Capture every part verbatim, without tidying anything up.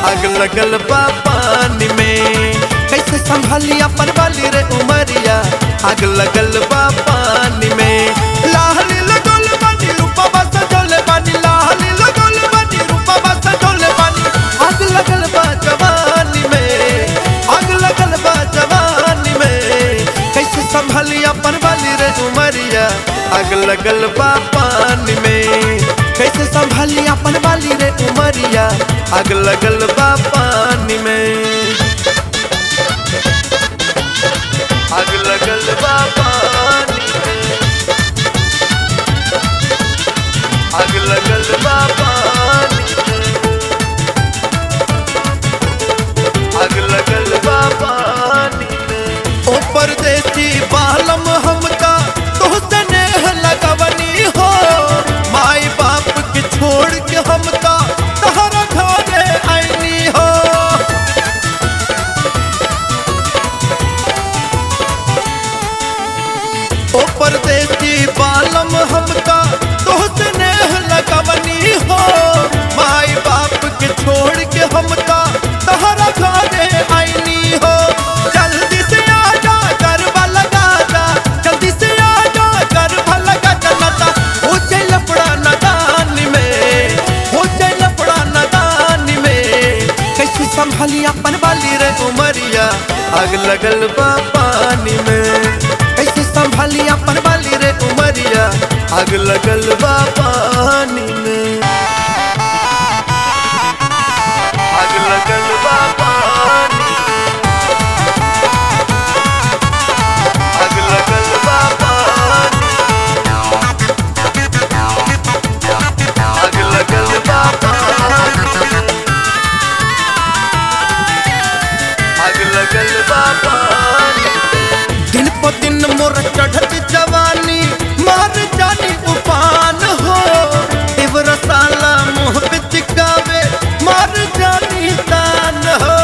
आग लगल बा पानी में। कैसे संभाली अपन वाली रे उमरिया, आग लगल बा पानी में। लाहली लगल बानी रूपवा सजल बानी, लाहली लगल बानी रूपवा सजल बानी। आग लगल बा जवानी में, आग लगल बा जवानी में। कैसे संभाली अपन वाली रे उमरिया, आग लगल बा पानी में। कैसे संभाली अपन वाली रे उमरिया, आग लगल बा पानी में। आग लगल बा पानी में, आग लगल बा पानी में, आग लगल बा पानी में। ओ परदेसी बालम हमका तोहसे नेह लगवनी हो, माई बाप के छोड़ के हमका तहरा घरे आईनी हो। ओ परदेसी बालम हमका तोहसे नेह लगवनी हो, माई बाप के छोड़ के हमका तहरा घरे आईनी हो। जल्दी से आजा गरबा लगा जा, जल्दी से आजा गरबा लगा जनता। हो जाए लफड़ा नदानी में, हो जाए लफड़ा नदानी में। कैसे संभाली अपन वाली रे उमरिया, आग लगल बा पानी में। कैसे संभाली अपन वाली रे उमरिया, आग लगल बा पानी में। आग लगल बा पानी में, आग लगल बा पानी में, आग लगल बा पानी में, आग लगल बा पानी में। दिन प दिन मोर चढ़त जवानी, मार जानी उफान हो। देवर साला मुँह पे चिकावे, मार जानी तान हो।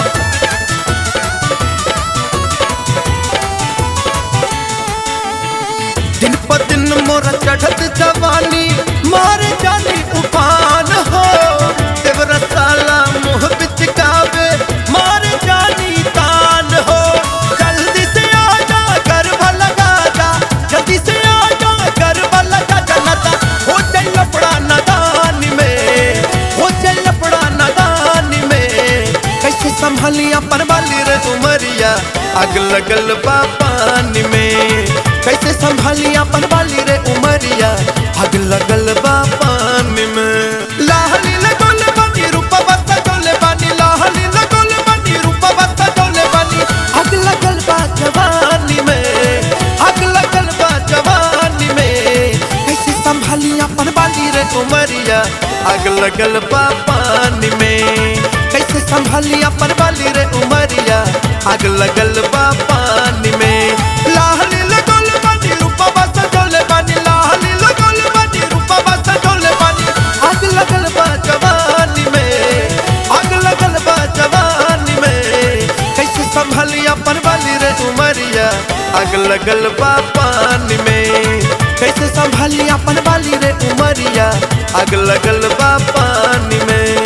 दिन प दिन मोर चढ़त जवानी, मार जानी उफान हो। देवर साला मुँह पे चिकावे, मार जानी तान हो। जल्दी से आजा गरबा लगा जा, जल्दी से आजा गरबा लगा जनता। हो जाए लफड़ा नदानी में, हो जाए लफड़ा नदानी में। कैसे संभाली अपन वाली रे उमरिया, आग लगल बा पानी में। कैसे संभाली अपन वाली रे उमरिया, आग लगल बा पानी में। लाहली लगल बानी रूपवा सजल बानी, लाहली लगल बानी रूपवा सजल बानी। आग लगल बा जवानी में, आग लगल बा जवानी में। कैसे संभाली अपन वाली रे उमरिया, आग लगल बा पानी में। कैसे संभाली अपन वाली रे उमरिया, आग लगल बा पानी में। लाहली लगल बानी रूपवा सजल बानी, लाहली लगल बानी रूपवा सजल बानी। आग लगल बा जवानी में, आग लगल बा जवानी में। कैसे संभाली अपन वाली रे उमरिया, आग लगल बा पानी में। कैसे संभाली अपन वाली रे उमरिया, आग लगल बा पानी में।